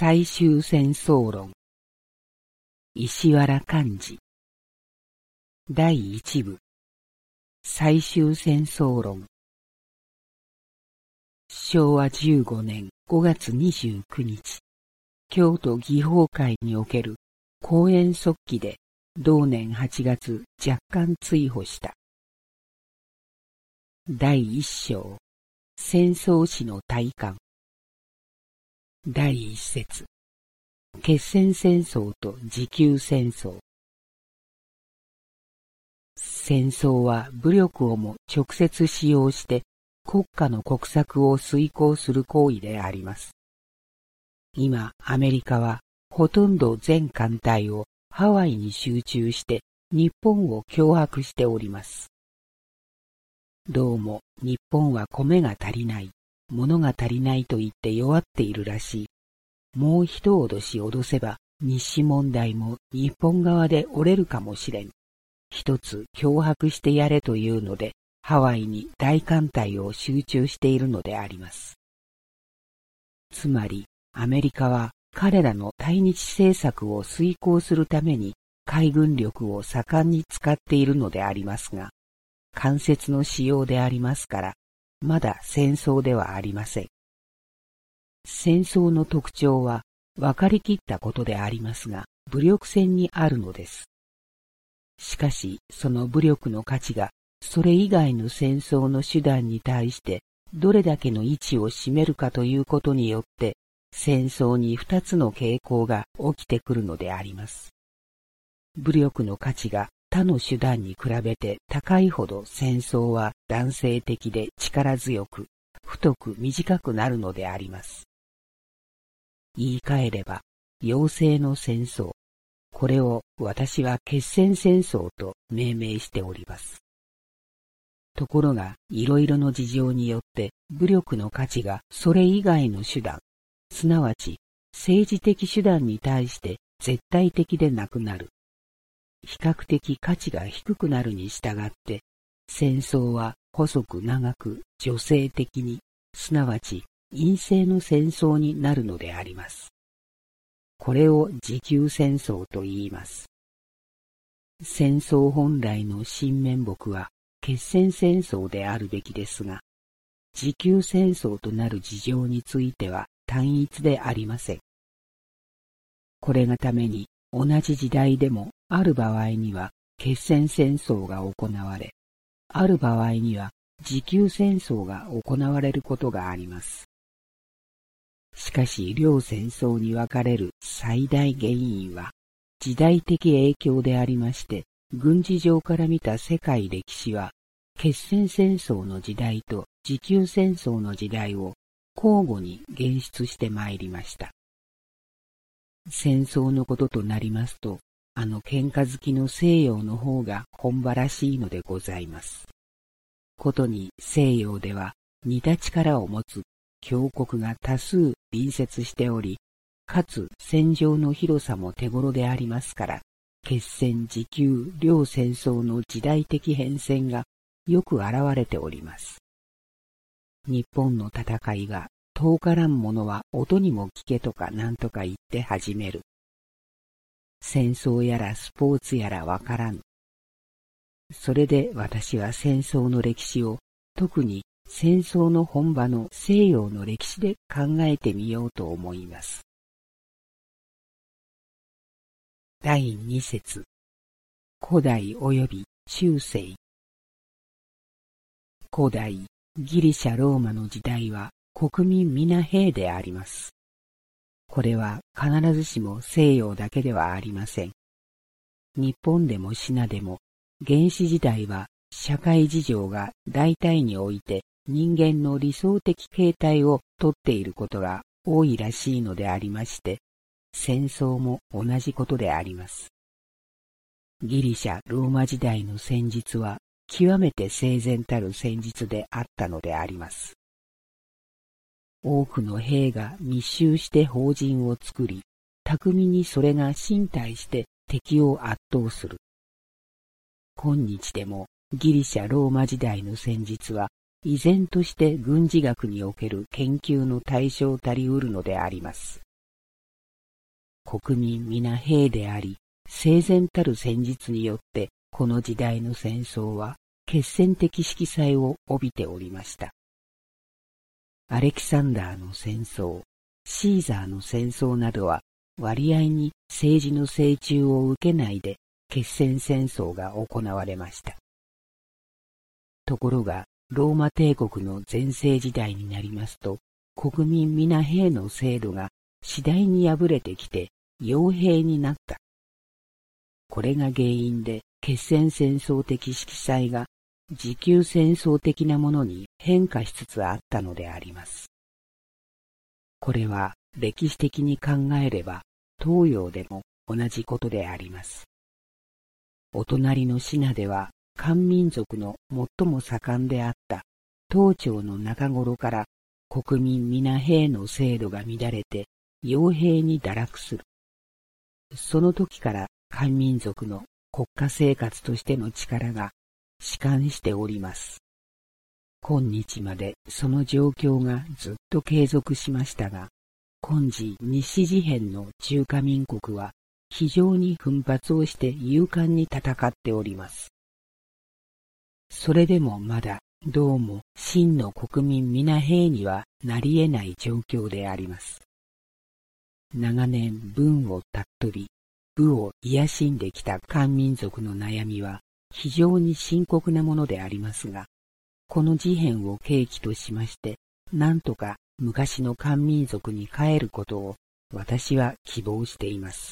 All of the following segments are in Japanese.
最終戦争論。石原寛治。第一部。最終戦争論。昭和15年5月29日、京都義法会における公演速記で同年8月若干追放した。第一章、戦争史の体感。第一節、決戦戦争と持久戦争。戦争は武力をも直接使用して国家の国策を遂行する行為であります。今、アメリカはほとんど全艦隊をハワイに集中して日本を脅迫しております。どうも日本は米が足りない、物が足りないと言って弱っているらしい。もう一脅し脅せば日誌問題も日本側で折れるかもしれん。一つ脅迫してやれというので、ハワイに大艦隊を集中しているのであります。つまり、アメリカは彼らの対日政策を遂行するために海軍力を盛んに使っているのでありますが、間接の使用でありますから、まだ戦争ではありません。戦争の特徴は分かりきったことでありますが、武力戦にあるのです。しかし、その武力の価値が、それ以外の戦争の手段に対して、どれだけの位置を占めるかということによって、戦争に二つの傾向が起きてくるのであります。武力の価値が他の手段に比べて高いほど戦争は男性的で力強く、太く短くなるのであります。言い換えれば、妖精の戦争。これを私は決戦戦争と命名しております。ところが、いろいろの事情によって武力の価値がそれ以外の手段、すなわち政治的手段に対して絶対的でなくなる。比較的価値が低くなるに従って、戦争は細く長く女性的に、すなわち陰性の戦争になるのであります。これを持久戦争と言います。戦争本来の真面目は決戦戦争であるべきですが、持久戦争となる事情については単一でありません。これがために同じ時代でもある場合には決戦戦争が行われ、ある場合には持久戦争が行われることがあります。しかし両戦争に分かれる最大原因は時代的影響でありまして、軍事上から見た世界歴史は決戦戦争の時代と持久戦争の時代を交互に現出してまいりました。戦争のこととなりますと、喧嘩好きの西洋の方が本場らしいのでございます。ことに西洋では似た力を持つ強国が多数隣接しており、かつ戦場の広さも手頃でありますから、決戦持久両戦争の時代的変遷がよく現れております。日本の戦いが遠からんものは音にも聞けとかなんとか言って始める。戦争やらスポーツやらわからぬ。それで私は戦争の歴史を特に戦争の本場の西洋の歴史で考えてみようと思います。第二節、古代及び中世。古代ギリシャ・ローマの時代は国民皆兵であります。これは必ずしも西洋だけではありません。日本でもシナでも原始時代は社会事情が大体において人間の理想的形態をとっていることが多いらしいのでありまして、戦争も同じことであります。ギリシャ・ローマ時代の戦術は極めて整然たる戦術であったのであります。多くの兵が密集して邦人を作り、巧みにそれが身体して敵を圧倒する。今日でもギリシャ・ローマ時代の戦術は依然として軍事学における研究の対象たりうるのであります。 国民皆兵であり、整然たる戦術によってこの時代の戦争は決戦的色彩を帯びておりました。アレキサンダーの戦争、シーザーの戦争などは割合に政治の精忠を受けないで決戦戦争が行われました。ところがローマ帝国の全盛時代になりますと、国民皆兵の制度が次第に破れてきて傭兵になった。これが原因で決戦戦争的色彩が持久戦争的なものに変化しつつあったのであります。これは歴史的に考えれば東洋でも同じことであります。お隣のシナでは漢民族の最も盛んであった唐朝の中頃から国民皆兵の制度が乱れて傭兵に堕落する。その時から漢民族の国家生活としての力が弛緩しております。今日までその状況がずっと継続しましたが、今時西事変の中華民国は非常に奮発をして勇敢に戦っております。それでもまだどうも真の国民皆兵にはなり得ない状況であります。長年文を尊び、武を癒しんできた漢民族の悩みは非常に深刻なものでありますが、この事変を契機としまして、なんとか昔の漢民族に帰ることを私は希望しています。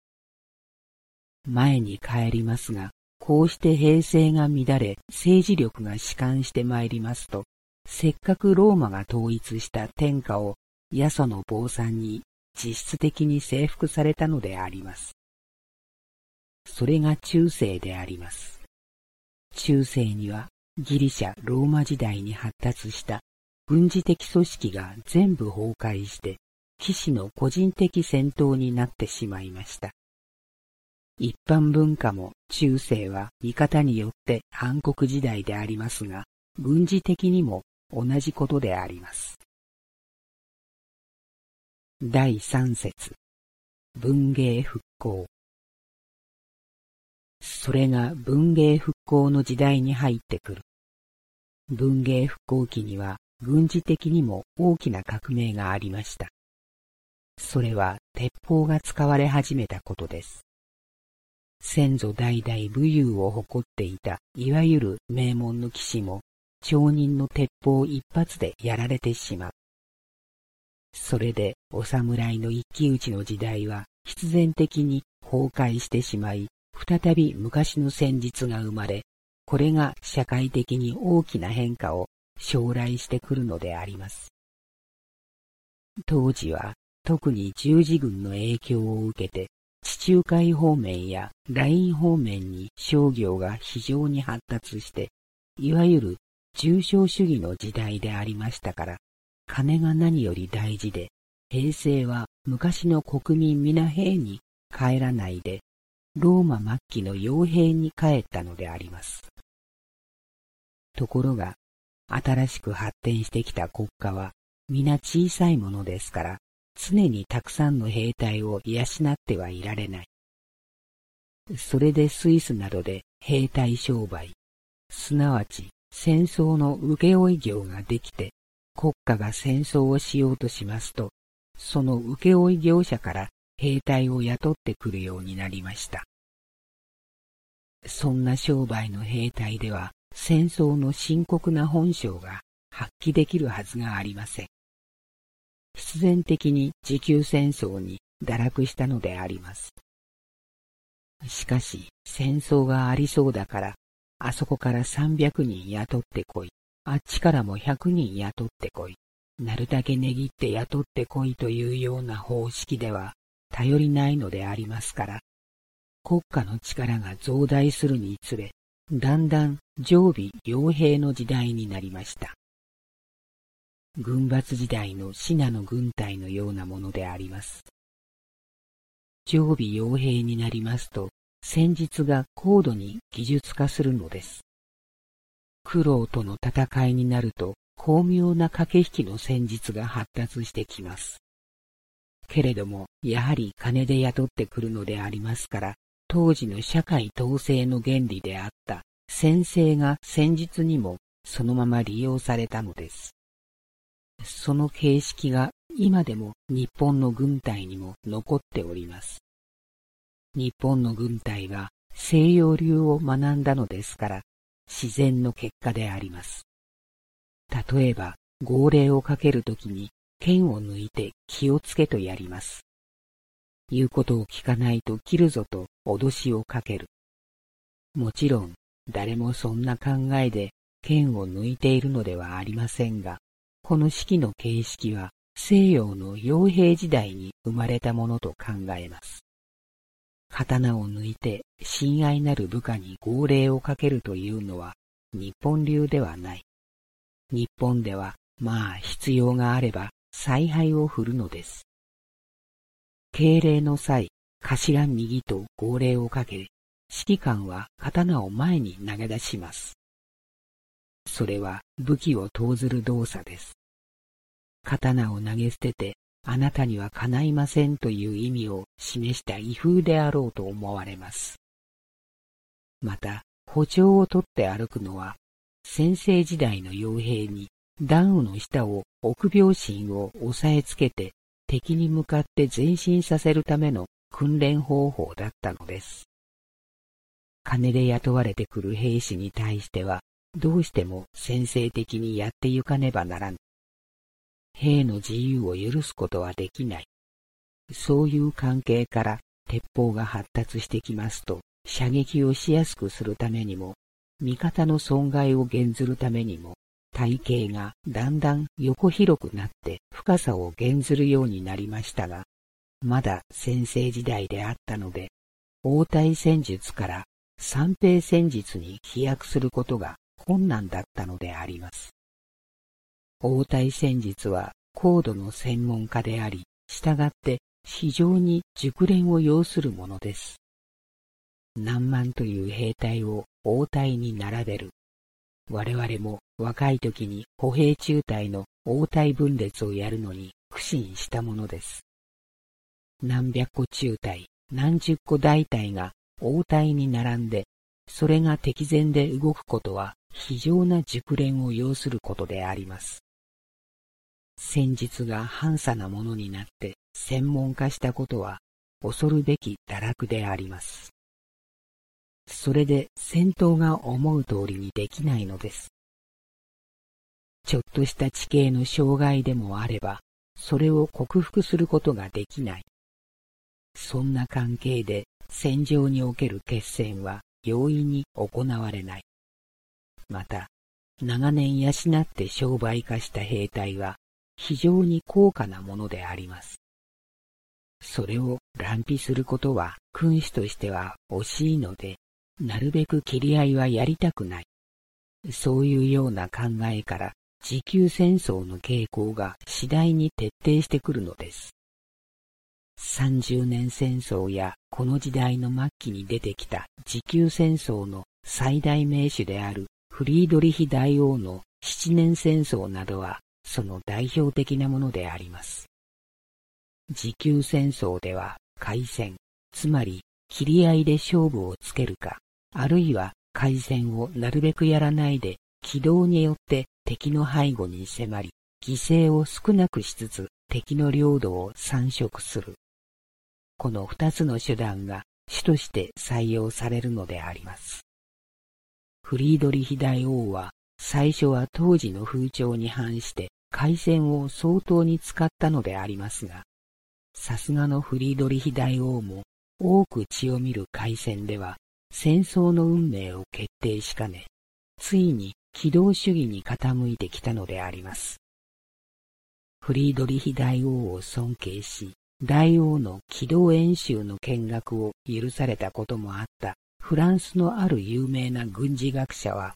前に帰りますが、こうして兵政が乱れ、政治力が弛緩してまいりますと、せっかくローマが統一した天下を耶蘇の坊さんに実質的に征服されたのであります。それが中世であります。中世にはギリシャ・ローマ時代に発達した軍事的組織が全部崩壊して、騎士の個人的戦闘になってしまいました。一般文化も中世は見方によって暗黒時代でありますが、軍事的にも同じことであります。第3節、文芸復興。それが文芸復興の時代に入ってくる。文芸復興期には軍事的にも大きな革命がありました。それは鉄砲が使われ始めたことです。先祖代々武勇を誇っていたいわゆる名門の騎士も町人の鉄砲一発でやられてしまう。それでお侍の一騎打ちの時代は必然的に崩壊してしまい、再び昔の戦術が生まれ、これが社会的に大きな変化を将来してくるのであります。当時は特に十字軍の影響を受けて、地中海方面やライン方面に商業が非常に発達して、いわゆる重商主義の時代でありましたから、金が何より大事で、平成は昔の国民皆兵に帰らないで、ローマ末期の傭兵に帰ったのであります。ところが、新しく発展してきた国家は皆小さいものですから、常にたくさんの兵隊を養ってはいられない。それでスイスなどで兵隊商売、すなわち戦争の請負業ができて、国家が戦争をしようとしますと、その請負業者から兵隊を雇ってくるようになりました。そんな商売の兵隊では、戦争の深刻な本性が発揮できるはずがありません。必然的に持久戦争に堕落したのであります。しかし、戦争がありそうだから、あそこから300人雇ってこい、あっちからも100人雇ってこい、なるだけ値切って雇ってこいというような方式では頼りないのでありますから、国家の力が増大するにつれ、だんだん常備傭兵の時代になりました。軍閥時代のシナの軍隊のようなものであります。常備傭兵になりますと、戦術が高度に技術化するのです。苦労との戦いになると、巧妙な駆け引きの戦術が発達してきます。 けれども、やはり金で雇ってくるのでありますから、当時の社会統制の原理であった専制が戦術にもそのまま利用されたのです。その形式が今でも日本の軍隊にも残っております。日本の軍隊は西洋流を学んだのですから、自然の結果であります。例えば、号令をかけるときに剣を抜いて気をつけとやります。言うことを聞かないと切るぞと脅しをかける。もちろん、誰もそんな考えで剣を抜いているのではありませんが、この式の形式は西洋の傭兵時代に生まれたものと考えます。刀を抜いて親愛なる部下に号令をかけるというのは日本流ではない。日本では必要があれば采配を振るのです。敬礼の際、頭右と号令をかけ、指揮官は刀を前に投げ出します。それは武器を投ずる動作です。刀を投げ捨てて、あなたにはかないませんという意味を示した威風であろうと思われます。また、歩調をとって歩くのは、専制時代の傭兵に段羽の下を臆病心を押さえつけて敵に向かって前進させるための訓練方法だったのです。金で雇われてくる兵士に対しては、どうしても専制的にやってゆかねばならぬ。兵の自由を許すことはできない。そういう関係から鉄砲が発達してきますと、射撃をしやすくするためにも、味方の損害を減ずるためにも、体型がだんだん横広くなって深さを減ずるようになりましたが、まだ専制時代であったので、応対戦術から三兵戦術に飛躍することが困難だったのであります。応対戦術は高度の専門家であり、したがって非常に熟練を要するものです。何万という兵隊を応対に並べる。我々も若い時に歩兵中隊の応対分裂をやるのに苦心したものです。何百個中隊、何十個大隊が応対に並んで、それが敵前で動くことは非常な熟練を要することであります。戦術が半差なものになって専門化したことは恐るべき堕落であります。それで戦闘が思う通りにできないのです。ちょっとした地形の障害でもあれば、それを克服することができない。そんな関係で戦場における決戦は容易に行われない。また、長年養って商売化した兵隊は非常に高価なものであります。それを乱費することは君主としては惜しいので、なるべく切り合いはやりたくない。そういうような考えから持久戦争の傾向が次第に徹底してくるのです。30年戦争やこの時代の末期に出てきた持久戦争の最大名手であるフリードリヒ大王の7年戦争などはその代表的なものであります。持久戦争では開戦、つまり切り合いで勝負をつけるか、あるいは開戦をなるべくやらないで機動によって敵の背後に迫り、犠牲を少なくしつつ敵の領土を散食する。この二つの手段が主として採用されるのであります。フリードリヒ大王は最初は当時の風潮に反して開戦を相当に使ったのでありますが、さすがのフリードリヒ大王も多く血を見る開戦では戦争の運命を決定しかね、ついに機動主義に傾いてきたのであります。フリードリヒ大王を尊敬し、大王の機動演習の見学を許されたこともあったフランスのある有名な軍事学者は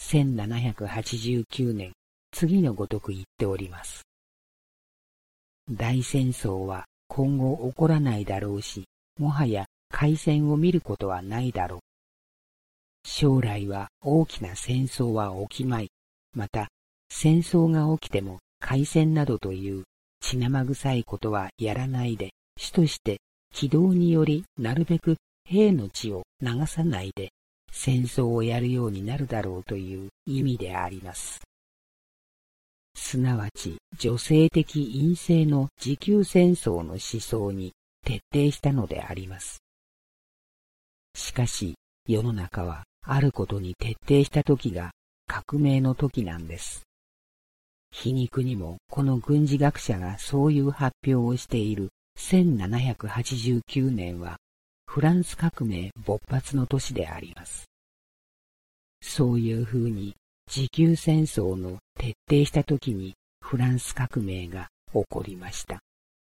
1789年次のごとく言っております。大戦争は今後起こらないだろうし、もはや開戦を見ることはないだろう。将来は大きな戦争は起きまい。また、戦争が起きても開戦などという血生臭いことはやらないで、主として機動によりなるべく兵の血を流さないで戦争をやるようになるだろうという意味であります。すなわち女性的陰性の持久戦争の思想に徹底したのであります。しかし世の中はあることに徹底した時が革命の時なんです。皮肉にもこの軍事学者がそういう発表をしている1789年はフランス革命勃発の年であります。そういうふうに持久戦争の徹底した時にフランス革命が起こりました。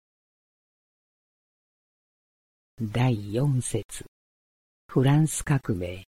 第4節、フランス革命。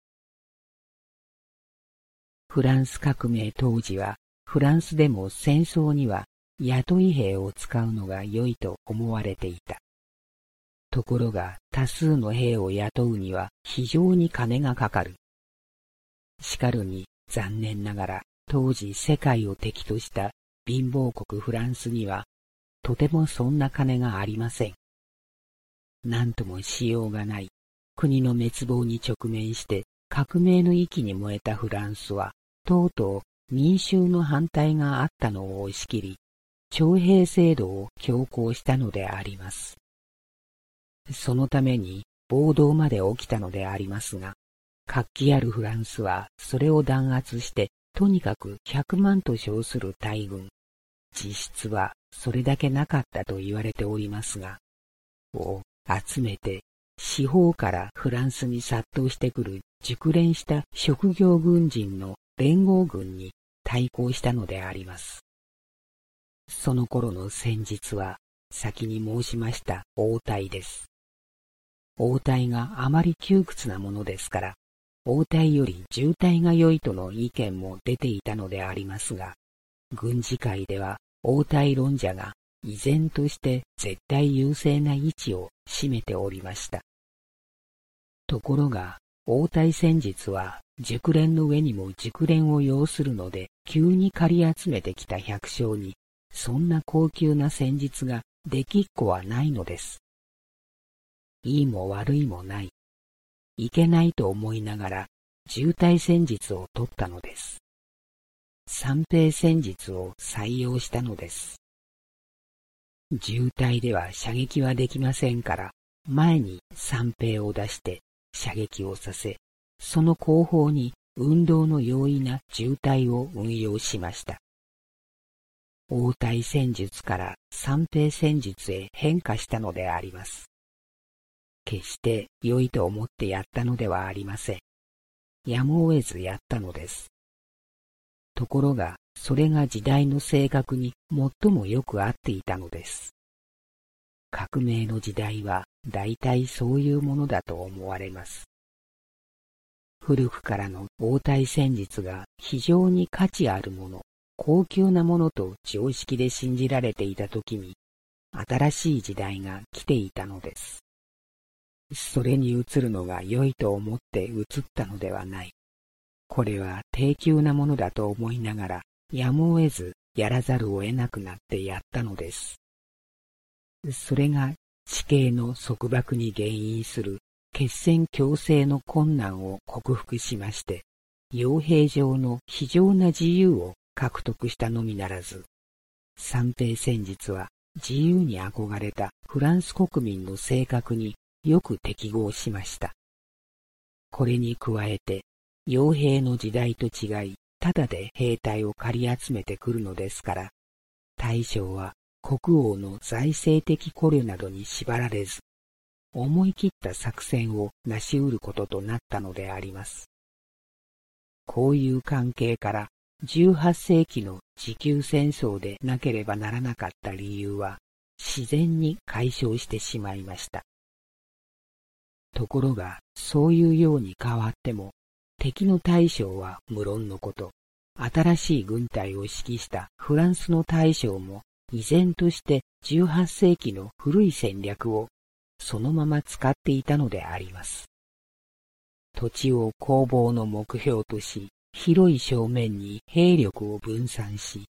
フランス革命当時はフランスでも戦争には雇い兵を使うのが良いと思われていた。ところが多数の兵を雇うには非常に金がかかる。しかるに残念ながら当時世界を敵とした貧乏国フランスにはとてもそんな金がありません。なんともしようがない国の滅亡に直面して革命の域に燃えたフランスはとうとう民衆の反対があったのを押し切り、徴兵制度を強行したのであります。そのために暴動まで起きたのでありますが、活気あるフランスはそれを弾圧して、とにかく100万と称する大軍、実質はそれだけなかったと言われておりますが、を集めて四方からフランスに殺到してくる熟練した職業軍人の連合軍に対抗したのであります。その頃の戦術は先に申しました応対です。応対があまり窮屈なものですから、応対より渋滞が良いとの意見も出ていたのでありますが、軍事界では応対論者が依然として絶対優勢な位置を占めておりました。ところが、応対戦術は熟練の上にも熟練を要するので、急に借り集めてきた百姓に、そんな高級な戦術ができっこはないのです。いいも悪いもない。いけないと思いながら、渋滞戦術を取ったのです。散兵戦術を採用したのです。渋滞では射撃はできませんから、前に散兵を出して、射撃をさせ、その後方に運動の容易な渋滞を運用しました。応対戦術から散兵戦術へ変化したのであります。決して良いと思ってやったのではありません。やむを得ずやったのです。ところが、それが時代の性格に最もよく合っていたのです。革命の時代は大体そういうものだと思われます。古くからの応対戦術が非常に価値あるもの、高級なものと常識で信じられていたときに、新しい時代が来ていたのです。それに移るのが良いと思って移ったのではない。これは低級なものだと思いながら、やむを得ずやらざるを得なくなってやったのです。それが地形の束縛に原因する決戦強制の困難を克服しまして、傭兵上の非常な自由を獲得したのみならず、散兵戦術は自由に憧れたフランス国民の性格によく適合しました。これに加えて、傭兵の時代と違い、ただで兵隊を借り集めてくるのですから、大将は国王の財政的考慮などに縛られず、思い切った作戦を成し得ることとなったのであります。こういう関係から、18世紀の持久戦争でなければならなかった理由は、自然に解消してしまいました。ところが、そういうように変わっても、敵の大将は無論のこと、新しい軍隊を指揮したフランスの大将も、依然として18世紀の古い戦略をそのまま使っていたのであります。土地を攻防の目標とし、広い正面に兵力を分散し、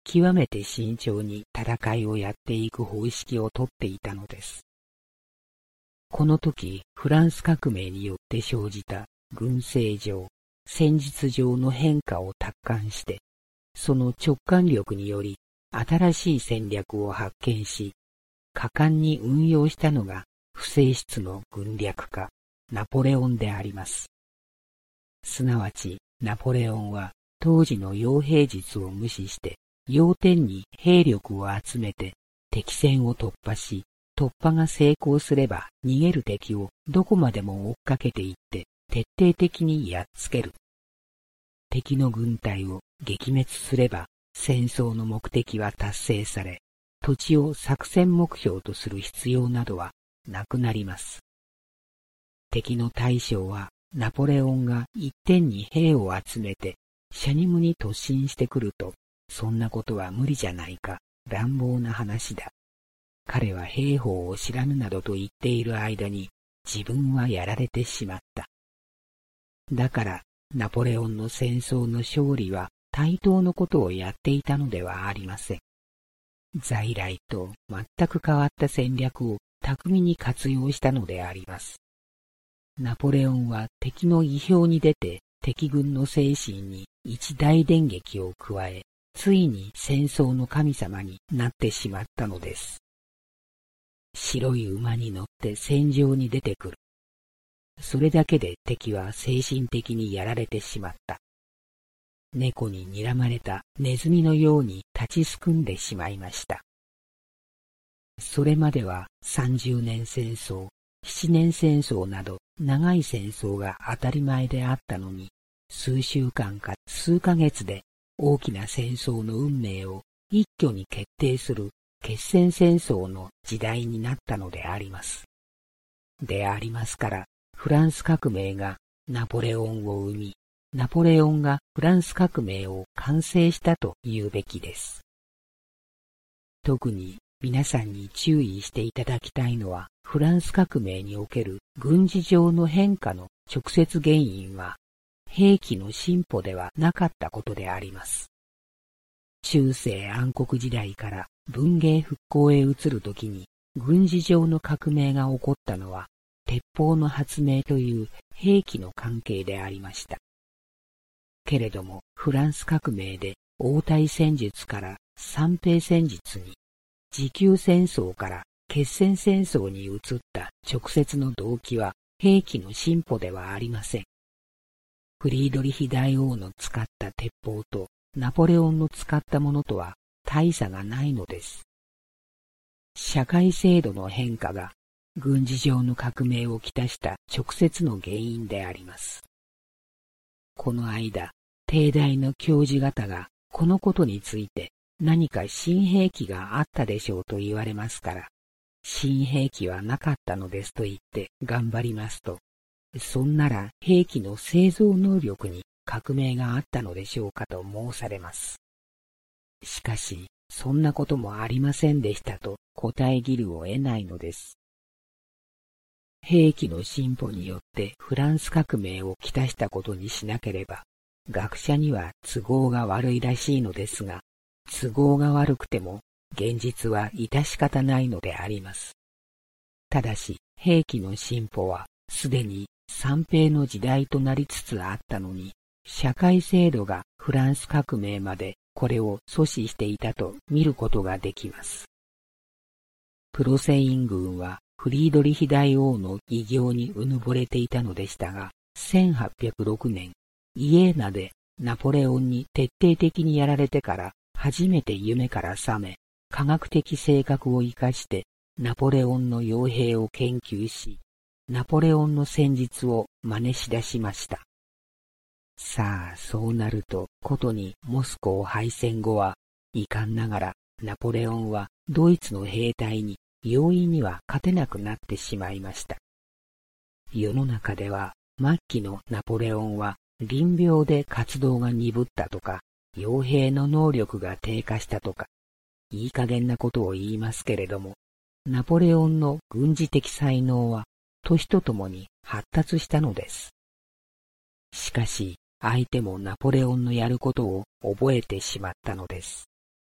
極めて慎重に戦いをやっていく方式をとっていたのです。この時、フランス革命によって生じた軍政上、戦術上の変化を達観して、その直感力により新しい戦略を発見し、果敢に運用したのが不正室の軍略家、ナポレオンであります。すなわち、ナポレオンは当時の傭兵術を無視して、要点に兵力を集めて敵線を突破し、突破が成功すれば逃げる敵をどこまでも追っかけていって徹底的にやっつける。敵の軍隊を撃滅すれば戦争の目的は達成され、土地を作戦目標とする必要などはなくなります。敵の大将はナポレオンが一点に兵を集めてシャニムに突進してくると、そんなことは無理じゃないか、乱暴な話だ。彼は兵法を知らぬなどと言っている間に自分はやられてしまった。だからナポレオンの戦争の勝利は対等のことをやっていたのではありません。在来と全く変わった戦略を巧みに活用したのであります。ナポレオンは敵の意表に出て敵軍の精神に一大電撃を加え、ついに戦争の神様になってしまったのです。白い馬に乗って戦場に出てくる。それだけで敵は精神的にやられてしまった。猫に睨まれたネズミのように立ちすくんでしまいました。それまでは30年戦争、7年戦争など長い戦争が当たり前であったのに、数週間か数ヶ月で大きな戦争の運命を一挙に決定する決戦戦争の時代になったのであります。でありますから、フランス革命がナポレオンを生み、ナポレオンがフランス革命を完成したと言うべきです。特に皆さんに注意していただきたいのは、フランス革命における軍事上の変化の直接原因は、兵器の進歩ではなかったことであります。中世暗黒時代から文芸復興へ移るときに、軍事上の革命が起こったのは、鉄砲の発明という兵器の関係でありました。けれども、フランス革命で応対戦術から散兵戦術に、持久戦争から決戦戦争に移った直接の動機は兵器の進歩ではありません。フリードリヒ大王の使った鉄砲とナポレオンの使ったものとは大差がないのです。社会制度の変化が軍事上の革命をきたした直接の原因であります。この間、帝大の教授方がこのことについて何か新兵器があったでしょうと言われますから、新兵器はなかったのですと言って頑張りますと、そんなら兵器の製造能力に革命があったのでしょうかと申されます。しかし、そんなこともありませんでしたと答え切るを得ないのです。兵器の進歩によってフランス革命をきたしたことにしなければ、学者には都合が悪いらしいのですが、都合が悪くても現実は致し方ないのであります。ただし、兵器の進歩はすでに散兵の時代となりつつあったのに、社会制度がフランス革命までこれを阻止していたと見ることができます。プロセイン軍はフリードリヒ大王の偉業にうぬぼれていたのでしたが、1806年、イエーナでナポレオンに徹底的にやられてから初めて夢から覚め、科学的性格を生かしてナポレオンの傭兵を研究し、ナポレオンの戦術を真似しだしました。さあ、そうなると、ことにモスコー敗戦後は、遺憾ながらナポレオンはドイツの兵隊に容易には勝てなくなってしまいました。世の中では、末期のナポレオンは臨病で活動が鈍ったとか、傭兵の能力が低下したとか、いい加減なことを言いますけれども、ナポレオンの軍事的才能は年とともに発達したのです。しかし、相手もナポレオンのやることを覚えてしまったのです。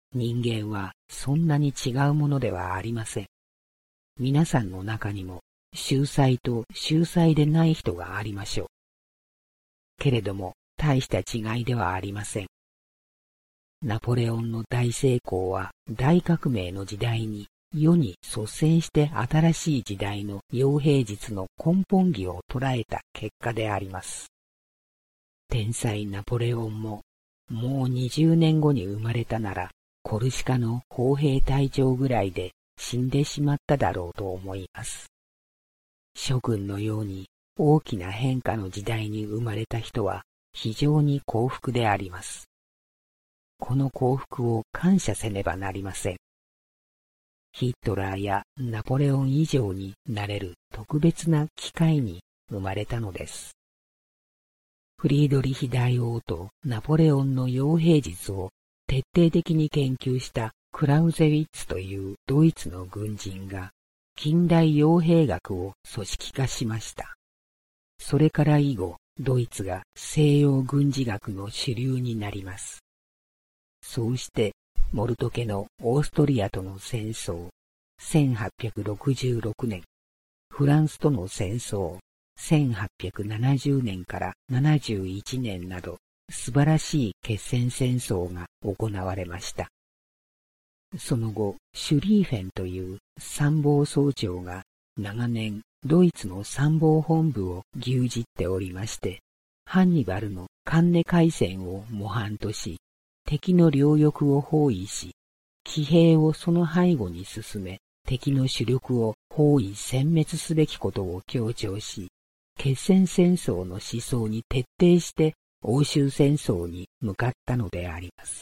人間はそんなに違うものではありません。皆さんの中にも秀才と秀才でない人がありましょう。けれども大した違いではありません。ナポレオンの大成功は大革命の時代に世に率先して新しい時代の傭兵術の根本義を捉えた結果であります。天才ナポレオンももう20年後に生まれたならコルシカの砲兵隊長ぐらいで死んでしまっただろうと思います。諸君のように大きな変化の時代に生まれた人は非常に幸福であります。この幸福を感謝せねばなりません。ヒットラーやナポレオン以上になれる特別な機会に生まれたのです。フリードリヒ大王とナポレオンの傭兵術を徹底的に研究したクラウゼウィッツというドイツの軍人が近代傭兵学を組織化しました。それから以後、ドイツが西洋軍事学の主流になります。そうして、モルト家のオーストリアとの戦争、1866年、フランスとの戦争、1870年から71年など、素晴らしい決戦戦争が行われました。その後、シュリーフェンという参謀総長が長年ドイツの参謀本部を牛耳っておりまして、ハンニバルのカンネ海戦を模範とし、敵の両翼を包囲し、騎兵をその背後に進め、敵の主力を包囲殲滅すべきことを強調し、決戦戦争の思想に徹底して欧州戦争に向かったのであります。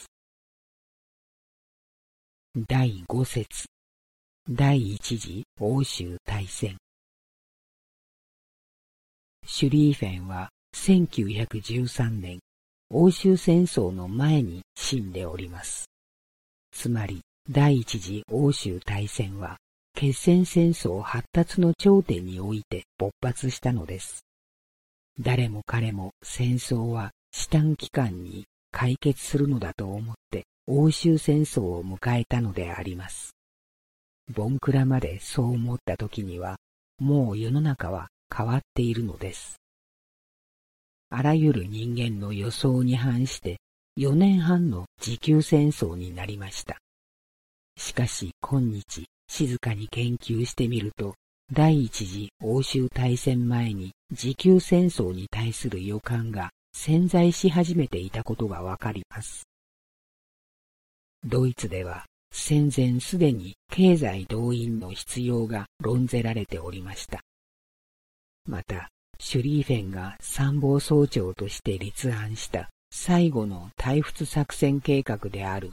第5節第一次欧州大戦。シュリーフェンは1913年、欧州戦争の前に死んでおります。つまり、第一次欧州大戦は、決戦戦争発達の頂点において勃発したのです。誰も彼も戦争は至短期間に解決するのだと思って欧州戦争を迎えたのであります。ボンクラまでそう思った時には、もう世の中は変わっているのです。あらゆる人間の予想に反して4年半の持久戦争になりました。しかし今日静かに研究してみると、第一次欧州大戦前に持久戦争に対する予感が潜在し始めていたことがわかります。ドイツでは戦前すでに経済動員の必要が論ぜられておりました。また、シュリーフェンが参謀総長として立案した最後の対仏作戦計画である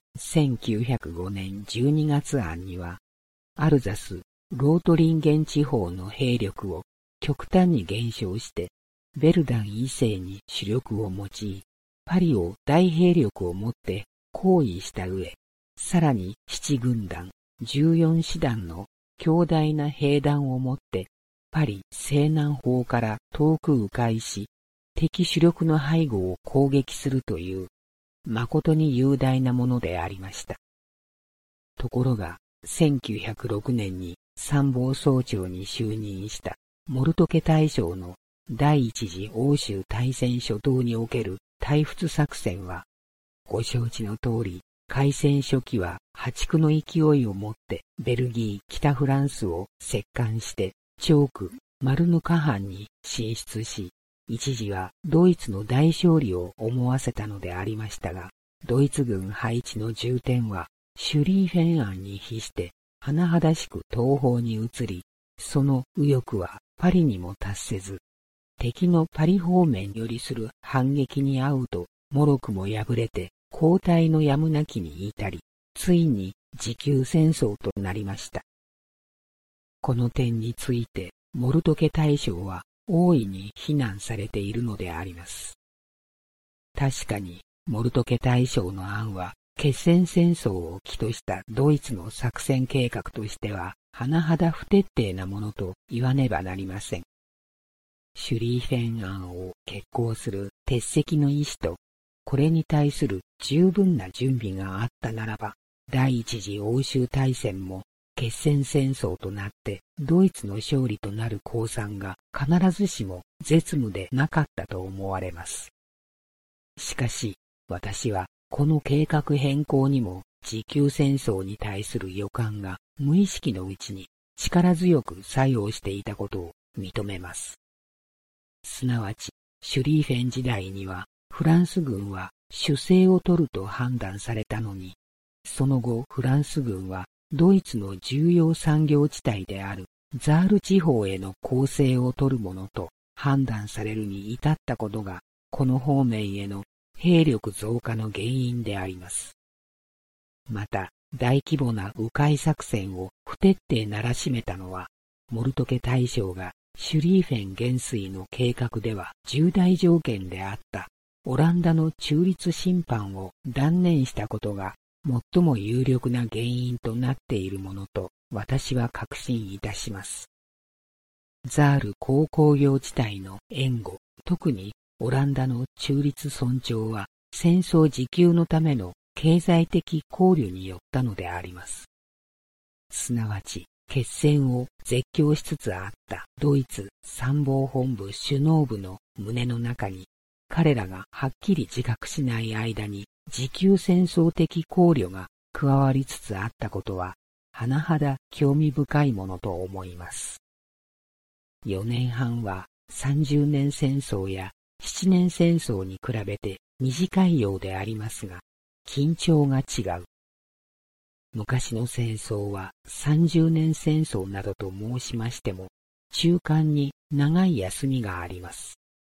1905年12月案には、アルザス・ロートリンゲン地方の兵力を極端に減少して、ベルダン以西に主力を用い、パリを大兵力をもって包囲した上、さらに7軍団、14師団の強大な兵団をもって、パリ西南方から遠く迂回し、敵主力の背後を攻撃するという、誠に雄大なものでありました。ところが、1906年に参謀総長に就任したモルト家大将の第一次欧州大戦初頭における対仏作戦は、ご承知の通り、開戦初期は破竹の勢いをもってベルギー、北フランスを折檻して、チョーク、マルヌカ藩に進出し、一時はドイツの大勝利を思わせたのでありましたが、ドイツ軍配置の重点はシュリーフェン案に比して甚だしく東方に移り、その右翼はパリにも達せず、敵のパリ方面よりする反撃に遭うと、もろくも敗れて後退のやむなきに至り、ついに持久戦争となりました。この点について、モルト家大将は大いに非難されているのであります。確かに、モルト家大将の案は、決戦戦争を起としたドイツの作戦計画としては、甚だ不徹底なものと言わねばなりません。シュリーフェン案を決行する鉄石の意志と、これに対する十分な準備があったならば、 第一次欧州大戦も決戦戦争となってドイツの勝利となる公算が必ずしも絶無でなかったと思われます。しかし私はこの計画変更にも持久戦争に対する予感が無意識のうちに力強く作用していたことを認めます。すなわちシュリーフェン時代にはフランス軍は守勢を取ると判断されたのに、その後フランス軍はドイツの重要産業地帯であるザール地方への攻勢を取るものと判断されるに至ったことが、この方面への兵力増加の原因であります。また、大規模な迂回作戦を不徹底ならしめたのは、モルトケ大将がシュリーフェン元帥の計画では重大条件であったオランダの中立侵犯を断念したことが最も有力な原因となっているものと私は確信いたします。ザール鉱工業地帯の援護、特にオランダの中立尊重は戦争持久のための経済的考慮によったのであります。すなわち決戦を絶叫しつつあったドイツ参謀本部首脳部の胸の中に、彼らがはっきり自覚しない間に持久戦争的考慮が加わりつつあったことは、甚だ興味深いものと思います。4年半は30年戦争や7年戦争に比べて短いようでありますが、緊張が違う。昔の戦争は30年戦争などと申しましても、中間に長い休みがあります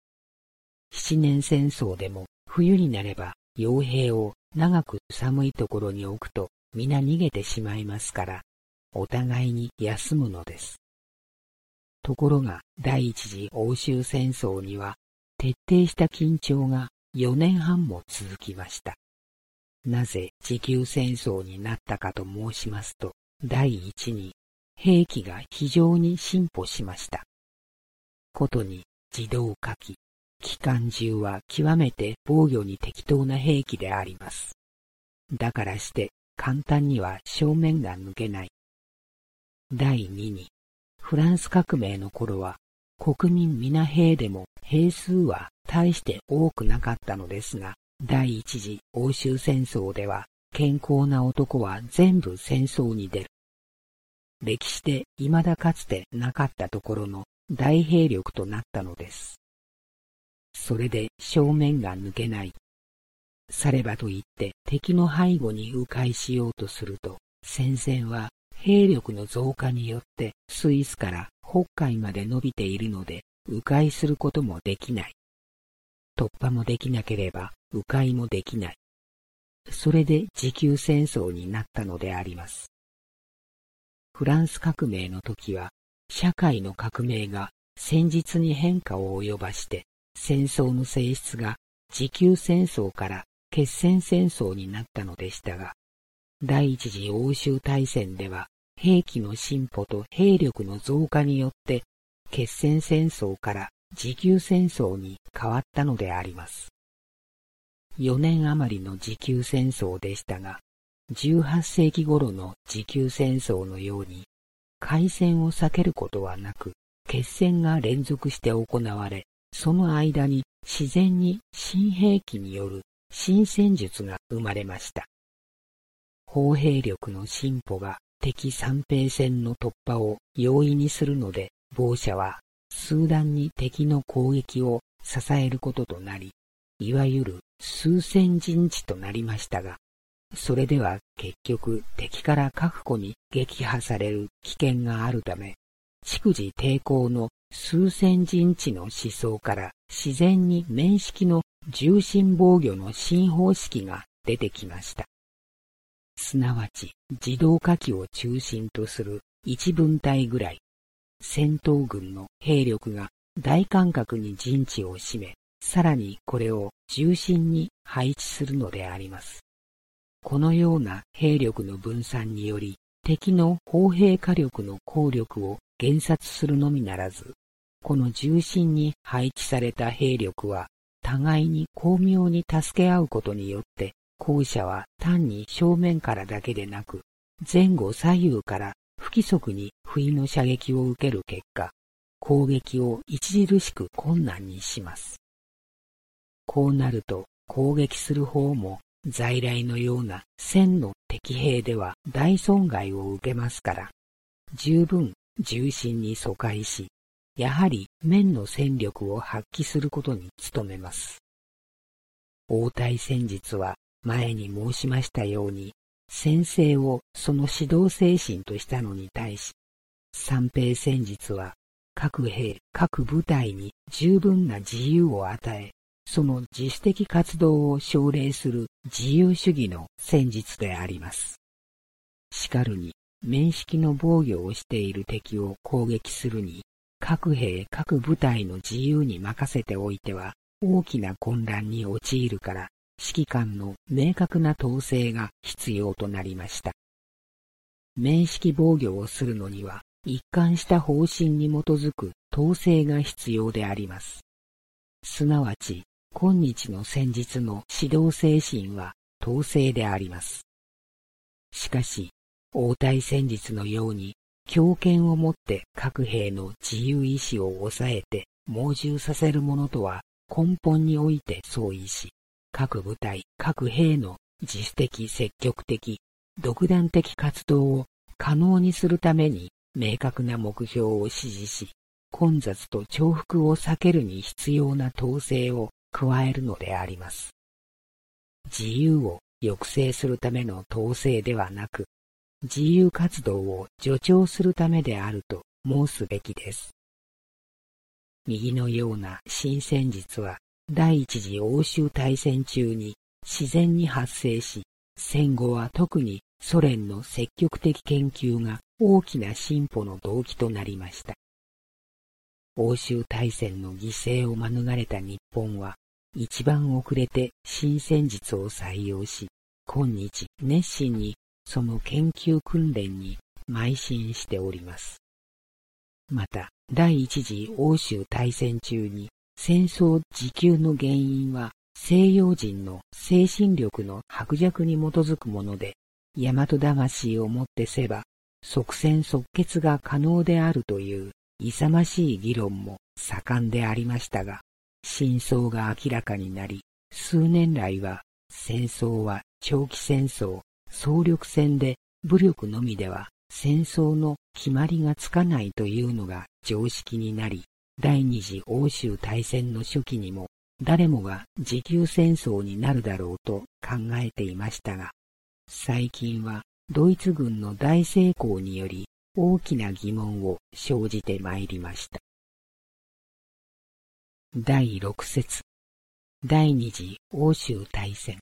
。7年戦争でも冬になれば傭兵を長く寒いところに置くと皆逃げてしまいますから、お互いに休むのです。ところが第一次欧州戦争には徹底した緊張が4年半も続きました。なぜ持久戦争になったかと申しますと、第一に兵器が非常に進歩しました。ことに自動火器、機関銃は極めて防御に適当な兵器であります。だからして簡単には正面が抜けない。第二に、フランス革命の頃は国民皆兵でも兵数は大して多くなかったのですが、第一次欧州戦争では健康な男は全部戦争に出る。歴史で未だかつてなかったところの大兵力となったのです。それで正面が抜けない。さればといって敵の背後に迂回しようとすると、戦線は兵力の増加によってスイスから北海まで伸びているので、迂回することもできない。突破もできなければ迂回もできない。それで持久戦争になったのであります。フランス革命の時は、社会の革命が戦術に変化を及ばして、戦争の性質が持久戦争から決戦戦争になったのでしたが、第一次欧州大戦では兵器の進歩と兵力の増加によって決戦戦争から持久戦争に変わったのであります。4年余りの持久戦争でしたが、18世紀頃の持久戦争のように開戦を避けることはなく、決戦が連続して行われ、その間に自然に新兵器による新戦術が生まれました。砲兵力の進歩が敵三兵線の突破を容易にするので、防者は数段に敵の攻撃を支えることとなり、いわゆる数千陣地となりましたが、それでは結局敵から確固に撃破される危険があるため、逐次抵抗の数千陣地の思想から自然に面式の重心防御の新方式が出てきました。すなわち自動火器を中心とする一分隊ぐらい、戦闘軍の兵力が大間隔に陣地を占め、さらにこれを重心に配置するのであります。このような兵力の分散により、敵の砲兵火力の効力を減殺するのみならず、この重心に配置された兵力は、互いに巧妙に助け合うことによって、 後者は単に正面からだけでなく、前後左右から不規則に不意の射撃を受ける結果、攻撃を著しく困難にします。こうなると攻撃する方も在来のような1000の敵兵では大損害を受けますから、十分重心に疎開し、やはり面の戦力を発揮することに努めます。応対戦術は前に申しましたように、先生をその指導精神としたのに対し、三兵戦術は各兵、各部隊に十分な自由を与え、その自主的活動を奨励する自由主義の戦術であります。しかるに、面識の防御をしている敵を攻撃するに、各兵各部隊の自由に任せておいては大きな混乱に陥るから、指揮官の明確な統制が必要となりました。面識防御をするのには、一貫した方針に基づく統制が必要であります。すなわち、今日の戦術の指導精神は統制であります。しかし、応対戦術のように、強権をもって各兵の自由意志を抑えて猛従させるものとは根本において相違し、各部隊、各兵の自主的積極的、独断的活動を可能にするために明確な目標を指示し、混雑と重複を避けるに必要な統制を加えるのであります。自由を抑制するための統制ではなく、自由活動を助長するためであると申すべきです。右のような新戦術は第一次欧州大戦中に自然に発生し、戦後は特にソ連の積極的研究が大きな進歩の動機となりました。欧州大戦の犠牲を免れた日本は一番遅れて新戦術を採用し、今日熱心にその研究訓練に邁進しております。また、第一次欧州大戦中に戦争持久の原因は西洋人の精神力の薄弱に基づくもので、大和魂をもってせば即戦即決が可能であるという勇ましい議論も盛んでありましたが、真相が明らかになり、数年来は戦争は長期戦争、総力戦で武力のみでは戦争の決まりがつかないというのが常識になり、第二次欧州大戦の初期にも誰もが持久戦争になるだろうと考えていましたが、最近はドイツ軍の大成功により大きな疑問を生じてまいりました。第6節、第二次欧州大戦。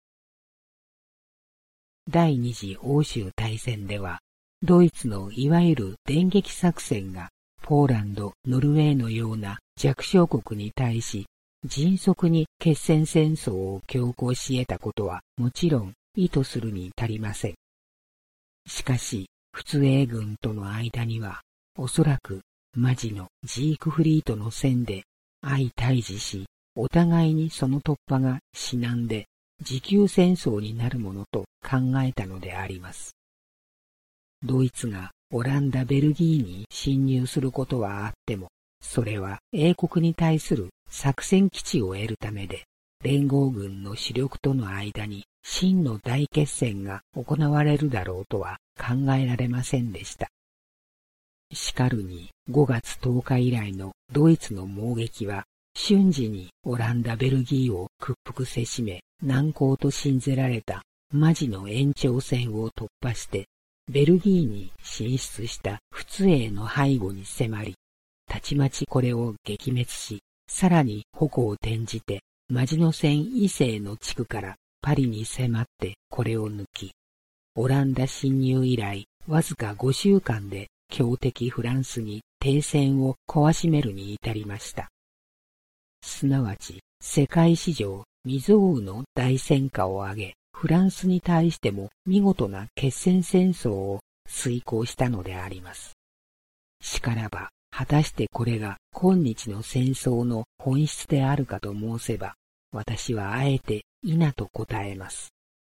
第二次欧州大戦では、ドイツのいわゆる電撃作戦がポーランド、ノルウェーのような弱小国に対し、迅速に決戦戦争を強行し得たことはもちろん意図するに足りません。しかし、仏英軍との間には、おそらくマジのジークフリートの戦で相対峙し、お互いにその突破が至難で持久戦争になるものと考えたのであります。ドイツがオランダ・ベルギーに侵入することはあっても、それは英国に対する作戦基地を得るためで、連合軍の主力との間に真の大決戦が行われるだろうとは考えられませんでした。しかるに5月10日以来のドイツの猛撃は、瞬時にオランダ・ベルギーを屈服せしめ、難攻と信ぜられたマジの延長線を突破して、ベルギーに進出した仏英の背後に迫り、たちまちこれを撃滅し、さらに矛を転じて、マジノ線以西の地区からパリに迫ってこれを抜き、オランダ侵入以来、わずか5週間で強敵フランスに停戦を壊しめるに至りました。すなわち、世界史上未曾有の大戦果を挙げ、フランスに対しても見事な決戦戦争を遂行したのであります。しからば、果たしてこれが今日の戦争の本質であるかと申せば、私はあえて否と答えます。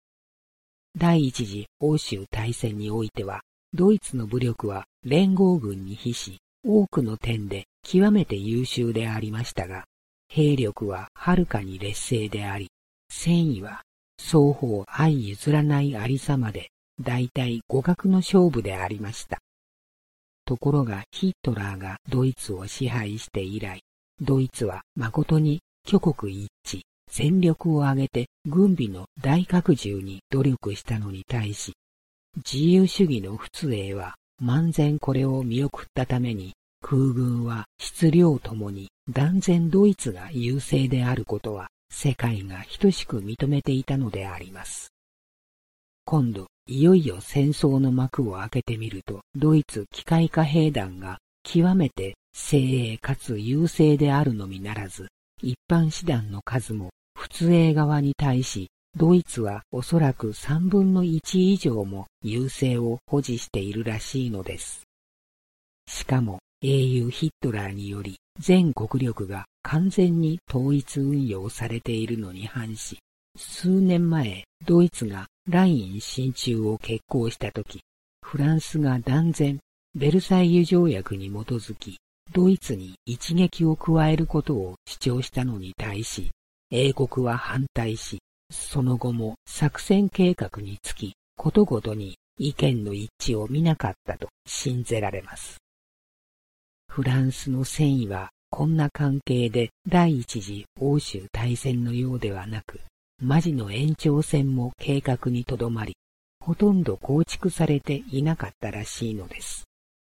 第一次欧州大戦においては、ドイツの武力は連合軍に比し、多くの点で極めて優秀でありましたが、兵力ははるかに劣勢であり、戦意は双方相譲らないありさまで、大体互角の勝負でありました。ところがヒトラーがドイツを支配して以来、ドイツは誠に挙国一致、全力を挙げて軍備の大拡充に努力したのに対し、自由主義の仏英は漫然これを見送ったために、空軍は質量ともに断然ドイツが優勢であることは世界が等しく認めていたのであります。今度、いよいよ戦争の幕を開けてみると、ドイツ機械化兵団が極めて精鋭かつ優勢であるのみならず、一般師団の数も仏英側に対し、ドイツはおそらく3分の1以上も優勢を保持しているらしいのです。しかも英雄ヒトラーにより全国力が完全に統一運用されているのに反し、数年前ドイツがライン進駐を決行したとき、フランスが断然ベルサイユ条約に基づき、ドイツに一撃を加えることを主張したのに対し、英国は反対し、その後も作戦計画につき、ことごとに意見の一致を見なかったと信ぜられます。フランスの戦意はこんな関係で第一次欧州大戦のようではなく、マジの延長戦も計画にとどまり、ほとんど構築されていなかったらしいのです。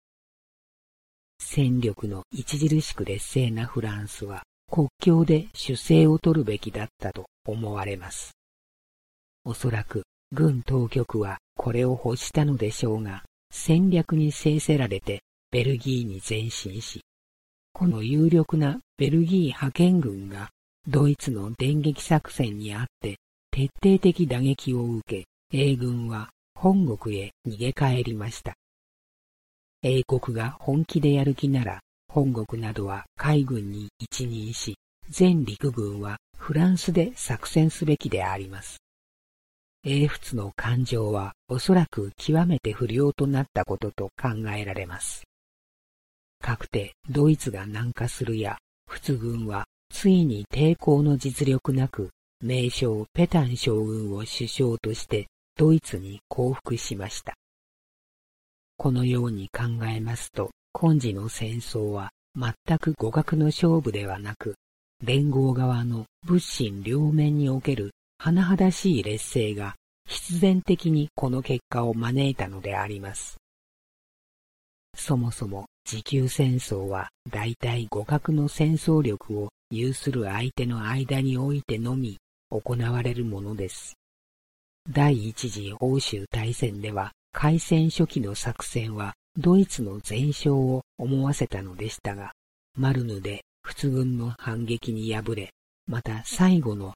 戦力の著しく劣勢なフランスは国境で守勢を取るべきだったと思われます。おそらく軍当局はこれを欲したのでしょうが、戦略に制せられてベルギーに前進し、この有力なベルギー派遣軍がドイツの電撃作戦にあって徹底的打撃を受け、英軍は本国へ逃げ帰りました。英国が本気でやる気なら、本国などは海軍に一任し、全陸軍はフランスで作戦すべきであります。英仏の感情はおそらく極めて不良となったことと考えられます。かくてドイツが南下するや、仏軍はついに抵抗の実力なく、名将ペタン将軍を首相としてドイツに降伏しました。このように考えますと、今時の戦争は全く互角の勝負ではなく、連合側の物心両面における甚だしい劣勢が必然的にこの結果を招いたのであります。そもそも持久戦争は大体互角の戦争力を有する相手の間においてのみ行われるものです。第一次欧州大戦では開戦初期の作戦はドイツの全勝を思わせたのでしたが、マルヌで仏軍の反撃に敗れ、また最後の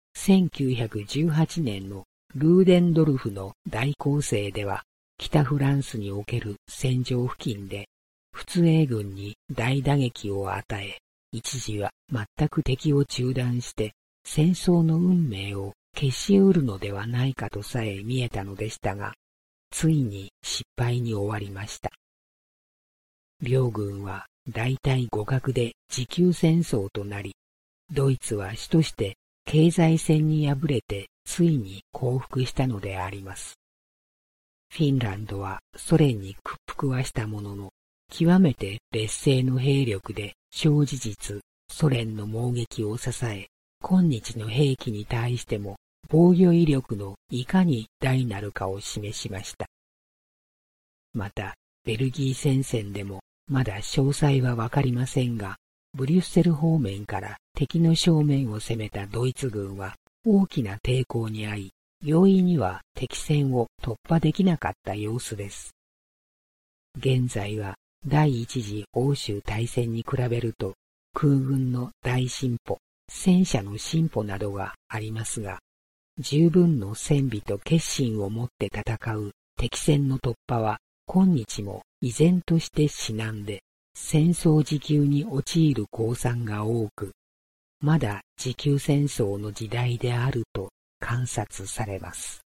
1918年のルーデンドルフの大攻勢では、北フランスにおける戦場付近で仏英軍に大打撃を与え、一時は全く敵を中断して戦争の運命を消し得るのではないかとさえ見えたのでしたが、ついに失敗に終わりました。両軍は大体互角で持久戦争となり、ドイツは主として経済戦に敗れてついに降伏したのであります。フィンランドはソ連に屈服はしたものの、極めて劣勢の兵力で小事実ソ連の猛撃を支え、今日の兵器に対しても防御威力のいかに大なるかを示しました。また、ベルギー戦線でもまだ詳細はわかりませんが、ブリュッセル方面から敵の正面を攻めたドイツ軍は大きな抵抗に遭い、容易には敵線を突破できなかった様子です。現在は第一次欧州大戦に比べると空軍の大進歩、戦車の進歩などがありますが、十分の戦備と決心を持って戦う敵戦の突破は今日も依然として至難で、戦争持久に陥る公算が多く、まだ持久戦争の時代であると観察されます。